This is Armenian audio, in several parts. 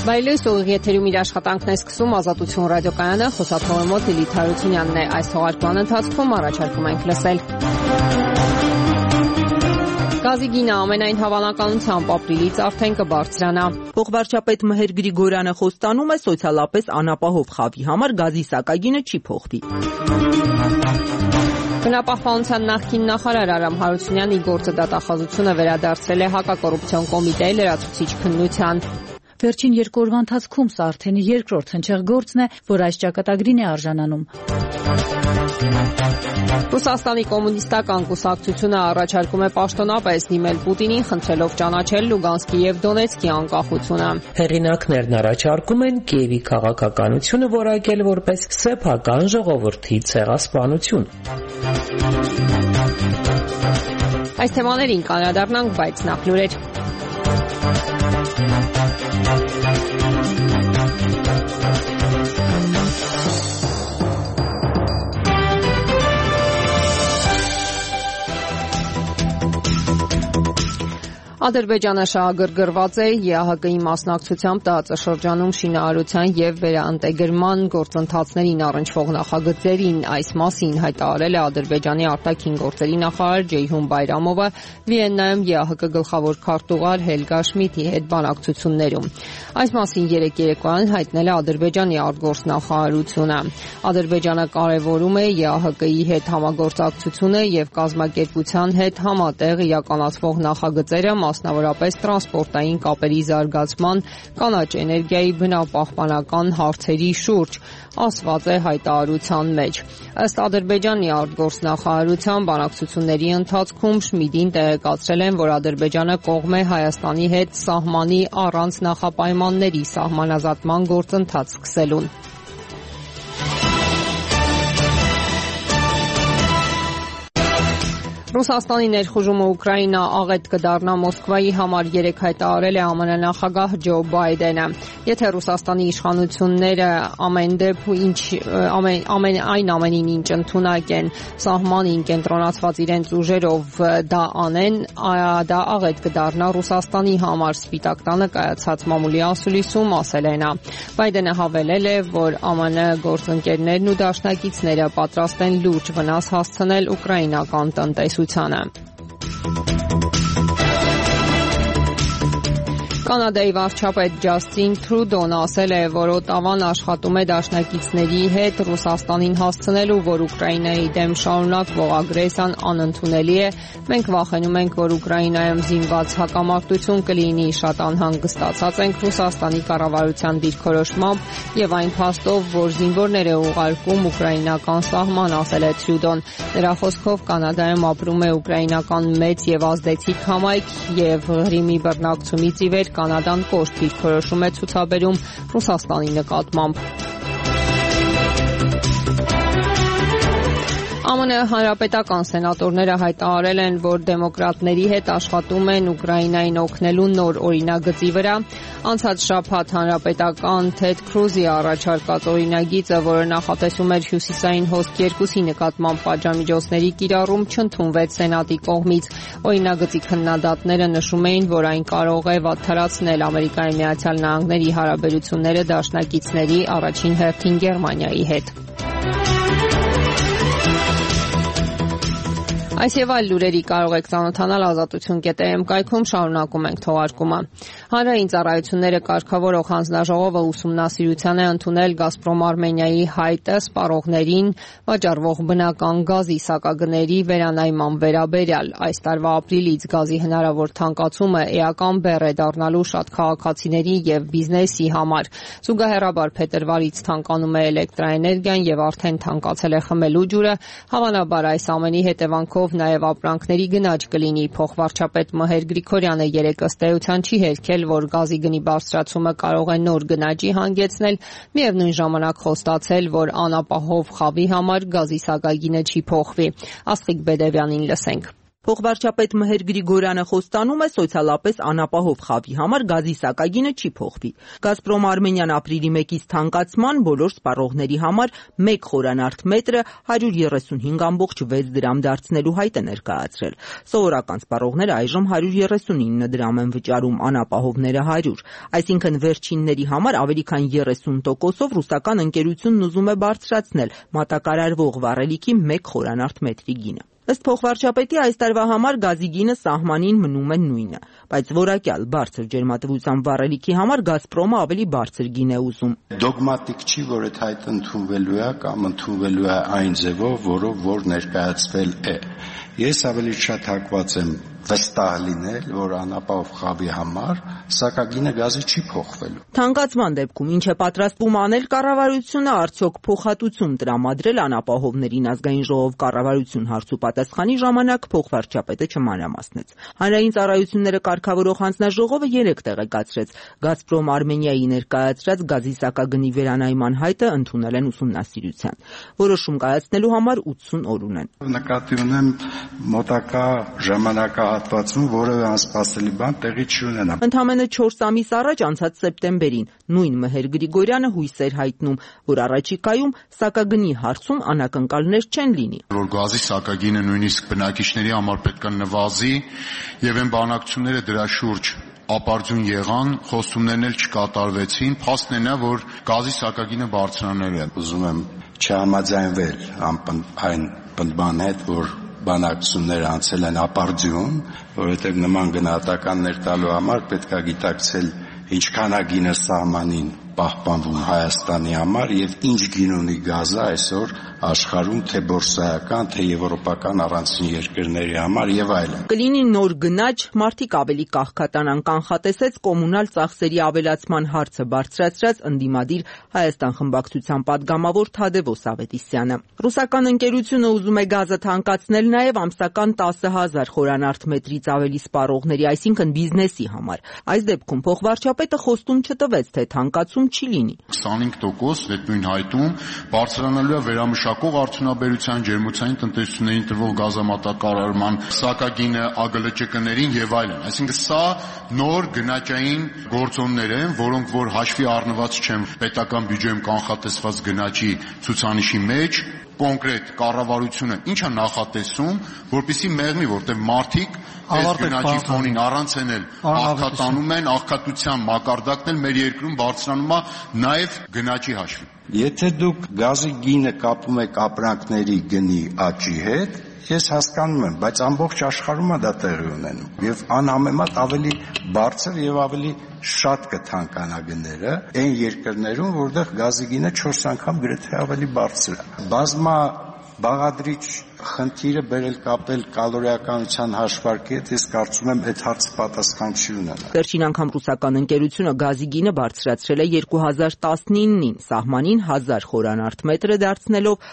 Բայլույս ուղիղ եթերում իր աշխատանքն է սկսում Ազատություն ռադիոկայանը, խոսափողի մոտ Լիլիթ Հարությունյանն է։ Այս թողարկման ընթացքում առաջարկում ենք լսել. Գազի գինը ամենայն հավանականությամբ ապրիլից արդեն կբարձրանա։ Փոխվարչապետ Մհեր Գրիգորյանը խոստանում է սոցիալապես անապահով խավի համար գազի սակագինը չի փոխվի։ Բնապահպանության նախկին նախարար Արամ Հարությունյանի գործը դատախազությունը վերադարձրել է հակակոռուպցիոն կոմիտեի լրացուցիչ քննության։ Վերջին 2 օրվա ընթացքում սա արդեն երկրորդ հնչեղ գործն է, որ այս ճակատագրին է արժանանում։ Ռուսաստանի կոմունիստական կուսակցությունը առաջարկում է պաշտոնապես դիմել Պուտինին, խնդրելով ճանաչել Լուգանսկի եւ Դոնեցկի անկախությունը։ Հեղինակներն առաջարկում են Կիևի քաղաքականությունը որակել որպես սեփական ժողովրդի ցեղասպանություն։ Այս թեմաներին կանրադառնանք, բայց նախ լուրեր։ Ադրբեջանը շահագրգռված է ԵԱՀԿ-ի մասնակցությամբ տարածաշրջանում շինարարության եւ վերաինտեգրման գործընթացներին առնչվող նախագծերին։ Այս մասին հայտարարել է Ադրբեջանի արտաքին գործերի նախարար Ջեյհուն Բայրամովը Վիեննայում ԵԱՀԿ գլխավոր քարտուղար Հելգա Շմիդտի հետ բանակցություններում։ Այս մասին երեկ երեկոյան հայտնել է Ադրբեջանի արտգործնախարարությունը։ Ադրբեջանը կարևորում է ԵԱՀԿ-ի հետ համագործակցությունը եւ կազմակերպության հետ համատեղ իրականացվող նախագծերը, մասնավորապես տրանսպորտային կապերի զարգացման, կանաչ էներգիայի բնապահպանական հարցերի շուրջ, ասված է հայտարարության մեջ։ Ըստ Ադրբեջանի արտգործնախարարության բանակցությունների ընթացքում Շմիդտին տեղեկացրել են, որ Ադրբեջանը կողմ է Հայաստանի հետ սահմանի առանց նախապայմանների սահմանազատման գործընթաց սկսելուն։ Ռուսաստանի ներխուժումը Ուկրաինա աղետ կդառնա Մոսկվայի համար, երեկ հայտարարել է ԱՄՆ նախագահ Ջո Բայդենը։ Եթե Ռուսաստանի իշխանությունները ամենին ինչ ընդունակ են սահմանին կենտրոնացված իրենց ուժերով դա անեն, դա աղետ կդառնա Ռուսաստանի համար, Սպիտակ տանը կայացած մամուլի ասուլիսում ասել է նա։ Բայդենը հավելել է, որ ԱՄՆ գործընկերներն ու դաշնակիցները պատրաստ են լուրջ վնաս հասցնել ուկրաինական տնտեսությանը։ Կանադայի վարչապետ Ջասթին Թրուդոն ասել է, որ Օտավան աշխատում է դաշնակիցների հետ Ռուսաստանին հասցնելու, որ Ուկրաինայի դեմ շարունակվող ագրեսիան անընդունելի է։ Մենք վախենում ենք, որ Ուկրաինայում զինված հակամարտություն կլինի, շատ անհանգստացած ենք Ռուսաստանի կառավարության դիրքորոշմամբ եւ այն փաստով, որ զինվորներ է ուղարկում ուկրաինական սահման, ասել է Թրուդոն։ Նրա խոսքով Կանադայում ապրում է ուկրաինական մեծ եւ ազդեցիկ համայնք եւ Ղրիմի բռնակցումից ի վեր Կանադան կոշտ դիրքորոշում է ցուցաբերում Ռուսաստանի նկատմամբ։ ԱՄՆ հանրապետական սենատորները հայտարարել են, որ դեմոկրատների հետ աշխատում են Ուկրաինային օգնելու նոր օրինագծի վրա։ Անցած շաբաթ հանրապետական Թեդ Քրուզի առաջարկած օրինագիծը, որը նախատեսում էր հյուսիսային հոսք 2-ի նկատմամբ պատժամիջոցների կիրառում, չընդունվեց Սենատի կողմից։ Օրինագծի քննադատները նշում էին, որ այն կարող է վատթարացնել Ամերիկայի Միացյալ Նահանգների հարաբերությունները դաշնակիցների, առաջին հերթին Գերմանիայի հետ։ Այս եւ այլ լուրերի կարող եք ծանոթանալ ազատություն.am կայքում, շարունակում ենք թողարկումը։ Հանրային ծառայությունները կարգավորող հանձնաժողովը ուսումնասիրության է ընդունել Գազպրոմ Արմենիայի հայտը սպառողներին վաճառվող բնական գազի սակագների վերանայման վերաբերյալ։ Այս տարվա ապրիլից գազի հնարավոր թանկացումը էական բեռ է դառնալու շատ քաղաքացիների եւ բիզնեսի համար։ Զուգահեռաբար փետրվարից թանկանում է էլեկտրաէներգիան եւ արդեն թանկացել է խմելու ջուրը։ Հավանաբար այս ամենի հետևանքով նաև ապրանքների գնաճ կլինի։ Փոխվարչապետ Մհեր Գրիգորյանը երեկ ըստ էության չի հերքել, որ գազի գնի բարձրացումը կարող է նոր գնաճի հանգեցնել, միևնույն ժամանակ խոստացել, որ անապահով խավի համար գազի սակագինը չի փոխվի։ Աստղիկ Բեդևյանին լսենք։ Փոխվարչապետ Մհեր Գրիգորյանը խոստանում է սոցիալապես անապահով խավի համար գազի սակագինը չի փոխվի։ Գազպրոմ Արմենիան ապրիլի 1-ից թանկացման բոլոր սպառողների համար 1 խորանարդ մետրը 135.6 դրամ դարձնելու հայտ է ներկայացրել։ Սովորական սպառողները այժմ 139 դրամ են վճարում, անապահովները 100։ Այսինքն վերջինների համար ավելի քան 30%-ով ռուսական ընկերությունն ուզում է բարձրացնել մատակարարվող վառելիքի 1 խորանարդ մետրի գինը։ Ըստ փոխվարչապետի այս տարվա համար գազի գինը սահմանին մնում է նույնը, բայց որակյալ բարձր ջերմատվության վառելիքի համար Գազպրոմը ավելի բարձր գին է ուզում։ Դոգմատիկ չի, որ այդ հայտը ընդունվելու է կամ ընդունվելու է այն ձևով, որով որ ներկայացվել է։ Ես ավելի շատ հակված եմ վստահ լինել, որ անապահով խավի համար սակագինը գազի չի փոխվելու։ Թանկացման դեպքում ինչ է պատրաստվում անել կառավարությունը, արդյոք փոխհատուցում տրամադրել անապահովներին ազգային ժողով կառավարություն հարցու պատասխանի ժամանակ փոխվարչապետը չմանրամասնեց։ Հանրային ծառայությունները կարգավորող հանձնաժողովը 3 տեղեկացրեց Գազպրոմ Արմենիայի ներկայացրած գազի սակագնի վերանայման հայտը ընդունել են ուսումնասիրության։ Որոշում կայացնելու համար 80 օր ունեն։ Նկատի ունեմ մոտակա ժամանակահատվածում որևէ անսպասելի բան տեղի չունենա։ Ընդամենը 4 ամիս առաջ անցած սեպտեմբերին նույն Մհեր Գրիգորյանը հույս էր հայտնում, որ առաջիկայում սակագնի հարցում անակնկալներ չեն լինի։ Որ գազի սակագինը նույնիսկ բնակիչների համար պետք է նվազի եւ այն բանակցությունները դրա շուրջ ապարդյուն եղան, խոստումներն էլ չկատարվեցին, փաստն է նա, որ գազի սակագինը բարձրանալու է։ Ուզում եմ չհամաձայնվել այն պնդման հետ, որ բանակցությունները անցել են ապարդյուն, որովհետև նման գնահատականներ տալու համար պետք է գիտակցել ինչքան է գինը սահմանին պահպանվում Հայաստանի համար եւ ինչ գին ունի գազը այսօր աշխարհում, թե բորսայական, թե եվրոպական առանցին երկրների համար եւ այլն։ Կլինի նոր գնաճ, մարդիկ ավելի կաղքատանան, կանխատեսեց կոմունալ ծախսերի ավելացման հարցը բարձրացրած ընդդիմադիր Հայաստան խմբակցության падգամավոր Թադևոս Ավետիսյանը։ Ռուսական ընկերությունը ուզում է գազը թանկացնել նաեւ ամսական 10,000 խորանարդ մետրից ավելի սպառողների, այսինքն բիզնեսի համար։ Այս դեպքում փոխվարչապետը խոստում չտվեց, թե թանկացում չի լինի։ 25% այդ նույն հայտում բարձրանալու է վերամշակող արդյունաբերության, ջերմոցային տնտեսություններին տրվող գազամատակարարման սակագինը, ԱԳԼՃԿ-ներին եւ այլն։ Այսինքն սա նոր գնաճային գործոններ են, որոնք որ հաշվի առնված չեն պետական բյուջեում կանխատեսված գնաճի ցուցանիշի մեջ, կոնկրետ կառավարությունը ինչ է նախատեսում, որպեսզի մեղմի, որտեղ մարդիկ այս գնաճի ֆոնին առանց էնել աղքատանում են, աղքատության մակարդակն էլ մեր երկրում բարձրանում է նաև գնաճի հաշվին։ Եթե դուք գազի գինը կապում եք ապրանքների գնի աճի հետ, ես հասկանում եմ, բայց ամբողջ աշխարհում է դա տեղի ունենում եւ անհամեմատ ավելի բարձր եւ ավելի շատ կթանկանա գները այն երկրներում, որտեղ գազի գինը 4 անգամ գրեթե ավելի բարձր է։ Բազմա բաղադրիչ խնդիրը բերել կապել կալորիականության հաշվարկի հետ, ես կարծում եմ այդ հարցը պատասխան չի ունենա։ Վերջին անգամ ռուսական ընկերությունը գազի գինը բարձրացրել է 2019-ին, սահմանին 1000 խորանարդ մետրը դարձնելով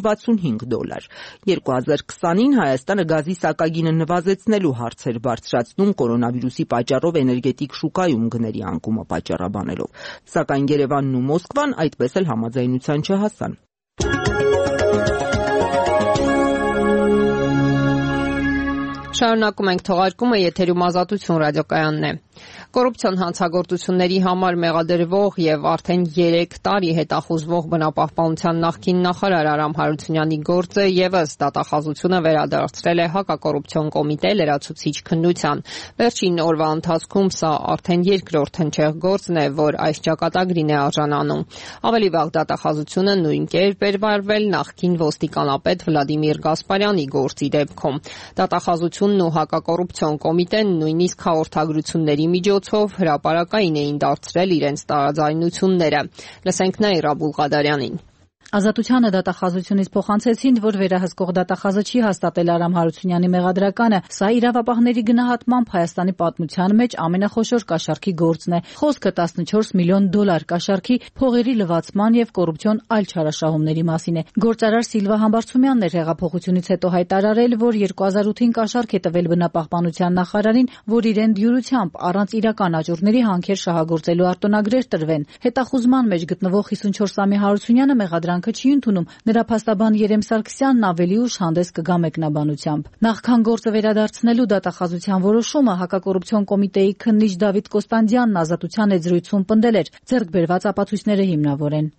$165։ 2020-ին Հայաստանը գազի սակագինը նվազեցնելու հարց էր բարձրացնում կորոնավիրուսի պատճառով էներգետիկ շուկայում գների անկումը պատճառաբանելով։ Սակայն Երևանն ու Մոսկվան այդպես էլ համաձայնության չհասան։ Շարունակում ենք թողարկումը, եթերում Ազատություն ռադիոկայանն է։ Կոռուպցիոն հանցագործությունների համար մեղադրվող եւ արդեն 3 տարի հետախուզվող բնապահպանության նախկին նախարար Արամ Հարությունյանի գործը եւս դատախազությունը վերադարձրել է հակակոռուպցիոն կոմիտե լրացուցիչ քննության։ Վերջին օրվա ընթացքում սա արդեն երկրորդ հնչեղ գործն է, որ այս ճակատագրին է արժանանում։ Ավելի վաղ դատախազությունը նույն կերպ էր վարվել նախկին ոստիկանապետ Վլադիմիր Գասպարյանի գործի դեպքում։ Դատախազությունն ու հակակոռուպցիոն կոմիտեն նույնիսկ հաղորդագրությունների միջոցով հրապարակային էին դարձրել իրենց տարաձայնությունները։ Լսենք Նաիրա Բուլղադարյանին։ Ազատությանը դատախազությունից փոխանցեցին, որ վերահսկող դատախազը չի հաստատել Արամ Հարությունյանի մեղադրականը։ Սա իրավապահների գնահատմամբ Հայաստանի պատմության մեջ ամենախոշոր կաշառքի գործն է։ Խոսքը $14 միլիոն կաշառքի, փողերի լվացման եւ կոռուպցիոն այլ չարաշահումների մասին է։ Գործարար Սիլվա Համբարձումյանն էր հեղափոխությունից հետո հայտարարել, որ 2008-ին կաշառք է տվել բնապահպանության նախարարին, որ իրեն դյուրությամբ առանց իրական աճուրների հանքեր շահագործելու արտոնագրեր տրվեն։ Հետախուզման մեջ գտնվող 54-ամյա Հարությունյանը մեղադրանք կյանքը չի ընդունում, նրա փաստաբան Երեմ Սարգսյանն ավելի ուշ հանդես կգա մեկնաբանությամբ։ Նախքան գործը վերադարձնելու դատախազության որոշումը հակակոռուպցիոն կոմիտեի քննիչ Դավիթ Կոստանդյանն Ազատության էջրույթում պնդել էր, ձեռք բերված ապացույցները հիմնավոր են։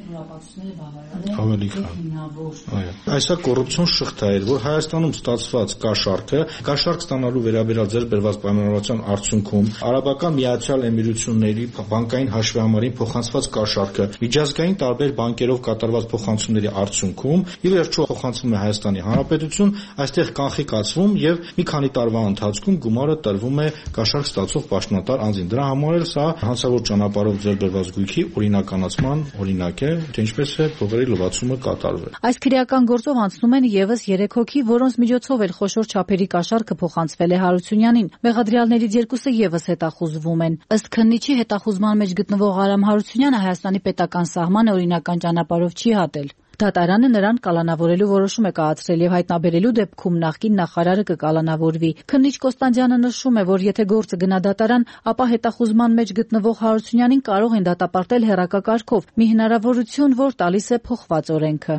Ավելի Այսա կոռուպցիոն շղթա էր, որ Հայաստանում ստացված կաշառք ստանալու վերաբերյալ ձեռք բերված պայմանավորվածության արդյունքում Արաբական Միացյալ Էմիրությունների բանկային հաշվեհամարին փոխանցված կաշառքը, միջազգային տարբեր բանկերով կատարված փոխանցումների արդյունքում ի վերջո փոխանցվում է Հայաստանի Հանրապետություն, այստեղ կանխիկացվում եւ մի քանի տարվա ընթացքում գումարը տրվում է կաշառք ստացող պաշտոնատար անձին։ Դրա համար էլ սա հանցավոր ճանապարհով ձեռք բերված գույքի օրինականացման օրինակ է, թե ինչպես է փողերի լվացումը կատարվել։ Այս քրեական գործով անցնում են եւս 3 հոգի, որոնց միջոցով էլ խոշոր չափերի կաշառքը փոխանցվել է Հարությունյանին։ Մեղադրյալներից 2-ը եւս հետախուզվում են։ Ըստ քննիչի, հետախուզման մեջ գտնվող Արամ Հարությունյանը Հայաստանի պետական սահմանը օրինական ճանապարհով չի հատել։ Դատարանը նրան կալանավորելու որոշում է կայացրել եւ հայտնաբերելու դեպքում նախկին նախարարը կկալանավորվի։ Քննիչ Կոստանդյանը նշում է, որ եթե գործը գնա դատարան, ապա հետախուզման մեջ գտնվող Հարությունյանին կարող են դատապարտել հեռակակարգով, մի հնարավորություն, որ տալիս է փոխված օրենքը։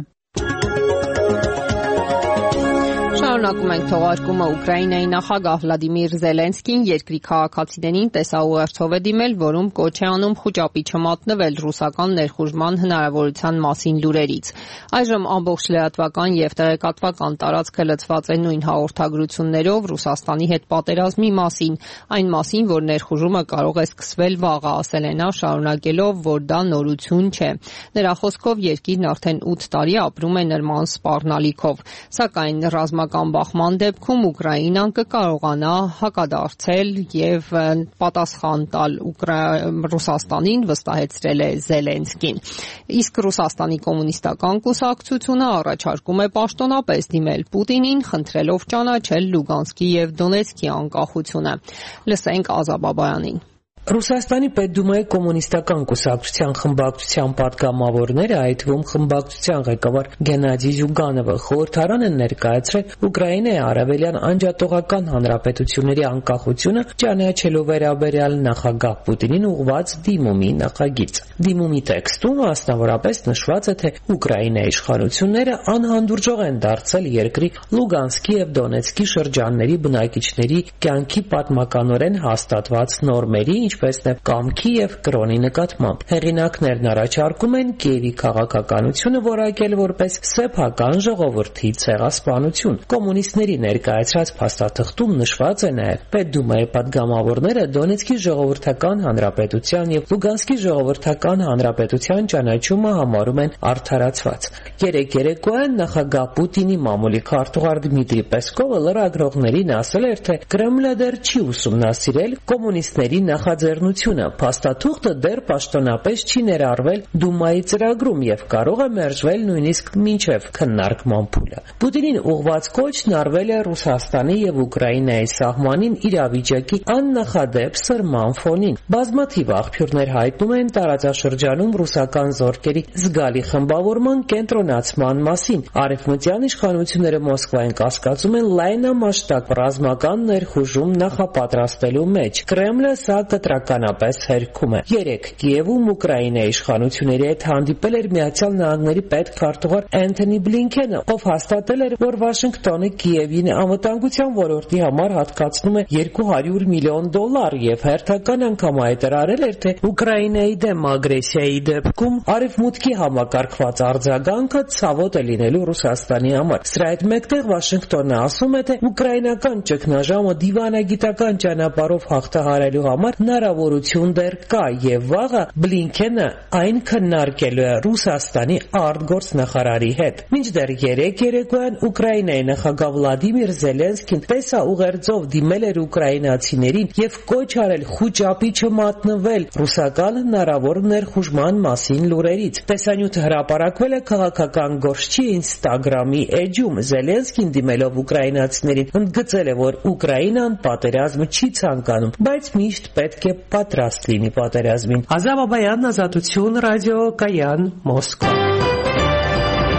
Շարունակում ենք թողարկումը Ուկրաինայի նախագահ Վլադիմիր Զելենսկին երկրի քաղաքացիներին տեսաուղերձով է դիմել, որում կոչ է անում խուճապի չմատնվել ռուսական ներխուժման հնարավորության մասին լուրերից։ Այժմ ամբողջ լրատվական եւ տեղեկատվական տարածքը լցված է նույն հաղորդագրություններով Ռուսաստանի հետ պատերազմի մասին, այն մասին, որ ներխուժումը կարող է սկսվել վաղը, ասել է նա, շարունակելով, որ դա նորություն չէ։ Նրա խոսքով երկիրն արդեն 8 տարի ապրում է նրման սպառնալիքով, սակայն ռազմական բախման դեպքում Ուկրաինան կկարողանա հակադարձել եւ պատասխան տալ Ռուսաստանին, վստահեցրել է Զելենսկին։ Իսկ Ռուսաստանի կոմունիստական կուսակցությունը առաջարկում է պաշտոնապես դիմել Պուտինին, խնդրելով ճանաչել Լուգանսկի եւ Դոնեցկի անկախությունը։ Լսենք Ազա Բաբայանին։ Ռուսաստանի Պետդումայի կոմունիստական կուսակցության խմբակցության պատգամավորները, այդ թվում խմբակցության ղեկավար Գենադի Զյուգանովը, խորհրդարան են ներկայացրել Ուկրաինայի արևելյան անջատողական հանրապետությունների անկախությունը ճանաչելու վերաբերյալ նախագահ Պուտինին ուղղված դիմումի նախագիծ։ Դիմումի տեքստում մասնավորապես նշված է, թե Ուկրաինայի իշխանությունները անհանդուրժող են դարձել երկրի Լուգանսկի եւ Դոնեցկի շրջանների բնակիչների կյանքի պատմականորեն հաստատված նորմերի, ինչպես նաև կամքի եւ կրոնի նկատմամբ։ Հեղինակներն առաջարկում են Կիևի քաղաքականությունը որակել որպես սեփական ժողովրդի ցեղասպանություն։ Կոմունիստների ներկայացրած փաստաթղթում նշված է նաև Պետդումայի պատգամավորները Դոնեցկի ժողովրդական հանրապետության եւ Լուգանսկի ժողովրդական հանրապետության ճանաչումը համարում են արդարացված։ Երեք երեկոյան նախագահ Պուտինի մամուլի քարտուղար Դմիտրի Պեսկովը լրագրողներին ասել էր, թե Կրեմլը դեռ չի ուսումնասիրել կոմունիստների նախաձեռնությունը, փաստաթուղթը դեռ պաշտոնապես չի ներառվել Դումայի ծրագրում եւ կարող է մերժվել նույնիսկ մինչեւ քննարկման փուլը։ Պուտինին ուղղված կոչն արվել է Ռուսաստանի եւ Ուկրաինայի սահմանին իրավիճակի աննախադեպ սրման ֆոնին։ Բազմաթիվ աղբյուրներ հայտնում են տարածաշրջանում ռուսական զորքերի զգալի խմբավորման կենտրոնացման մասին։ Արևմտյան իշխանությունները Մոսկվային կասկածում են լայնամասշտաբ ռազմական ներխուժում նախապատրաստելու մեջ։ Կրեմլը սա կտրականապես հերքում է։ Երեկ Կիևում Ուկրաինայի իշխանությունների հետ հանդիպել էր Միացյալ Նահանգների պետքարտուղար Էնթոնի Բլինքենը, ով հաստատել էր, որ Վաշինգտոնը Կիևին անվտանգության ոլորտի համար հատկացնում է $200 միլիոն եւ հերթական անգամ հայտարարել էր, թե Ուկրաինայի դեմ ագրեսիայի դեպքում Արևմուտքի համակարգված արձագանքը ցավոտ է լինելու Ռուսաստանի համար։ Սրա հետ մեկտեղ Վաշինգտոնը ասում է, թե ուկրաինական ճգնաժամը դիվանագիտական ճանապարհով հաղթահարելու համար հնարավորություն դեռ կա եւ վաղը Բլինքենը այն քննարկելու է Ռուսաստանի արտգործնախարարի հետ։ Մինչդեռ երեք երեկոյան Ուկրաինայի նախագահ Վլադիմիր Զելենսկին տեսաուղերձով դիմել էր ուկրաինացիներին եւ կոչ արել խուճապի չմատնվել ռուսական հնարավոր ներխուժման մասին լուրերից։ Տեսանյութը հրապարակվել է քաղաքական գործչի Instagram-ի էջում։ Զելենսկին դիմելով ուկրաինացիներին ընդգծել է, որ Ուկրաինան պատերազմ չի ցանկանում, բայց միշտ պետք է պատրաստ լինի պատերազմին։ Ազա Բաբայան, Ազատություն, ռադիո Կայան, Մոսկվա։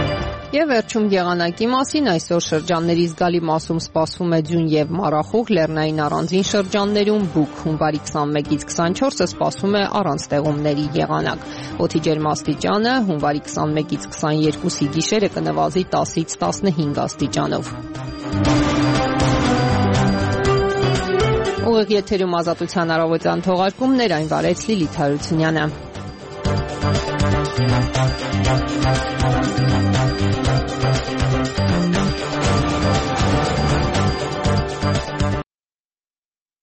Եվ վերջում եղանակի մասին այսօր շրջանների զգալի մասում սպասվում է ձյուն եւ մառախուղ, լեռնային առանձին շրջաններում բուք, հունվարի 21-ից 24-ը սպասվում է առանց ստեղումների եղանակ։ Օդի ջերմաստիճանը հունվարի 21-ից 22-ի գիշերը կնվազի 10-ից 15 աստիճանով։ Ուղիղ եթերում Ազատության առավոտյան թողարկումներ, այն վարեց Լիլիթ Հարությունյանը։